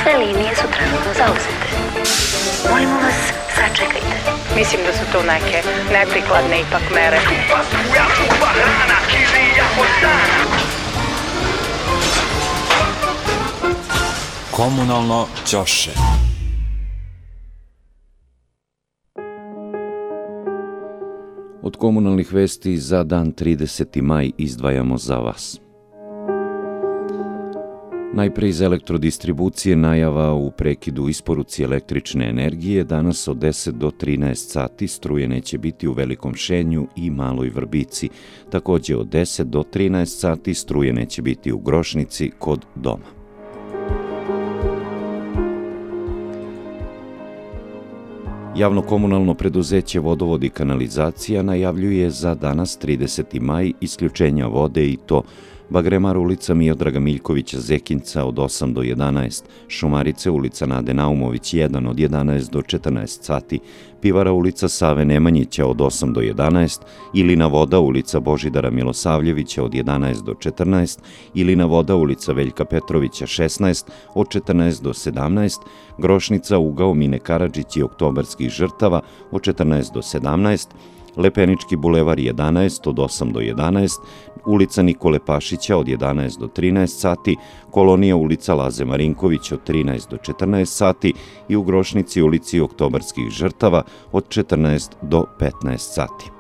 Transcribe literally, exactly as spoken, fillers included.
Sve linije su trenutno zauzete. Molimo vas, sačekajte. Mislim da su to neke neprikladne ipak mere. Komunalno ćoše. Od komunalnih vesti za dan trideseti maj izdvajamo za vas. Najpre iz elektrodistribucije najava u prekidu isporuci električne energije. Danas od deset do trinaest sati struje neće biti u Velikom Šenju i Maloj Vrbici. Također od deset do trinaest sati struje neće biti u Grošnici kod doma. Javno-komunalno preduzeće Vodovod i kanalizacija najavljuje za danas trideseti maj isključenja vode i to Bagremar ulica Miodraga Miljkovića Zekinca od osam do jedanaest, Šumarice ulica Nade Naumović jedan od jedanaest do četrnaest sati, Pivara ulica Save Nemanjića od osam do jedanaest, Ilina Voda ulica Božidara Milosavljevića od jedanaest do četrnaest, Ilina Voda ulica Veljka Petrovića šesnaest od četrnaest do sedamnaest, Grošnica ugao Mine Karadžić i Oktobarskih žrtava od četrnaest do sedamnaest, Lepenički bulevar jedanaest od osam do jedanaest, ulica Nikole Pašića od jedanaest do trinaest sati, Kolonija ulica Laze Marinković od trinaest do četrnaest sati i u Grošnici ulici Oktobarskih žrtava od četrnaest do petnaest sati.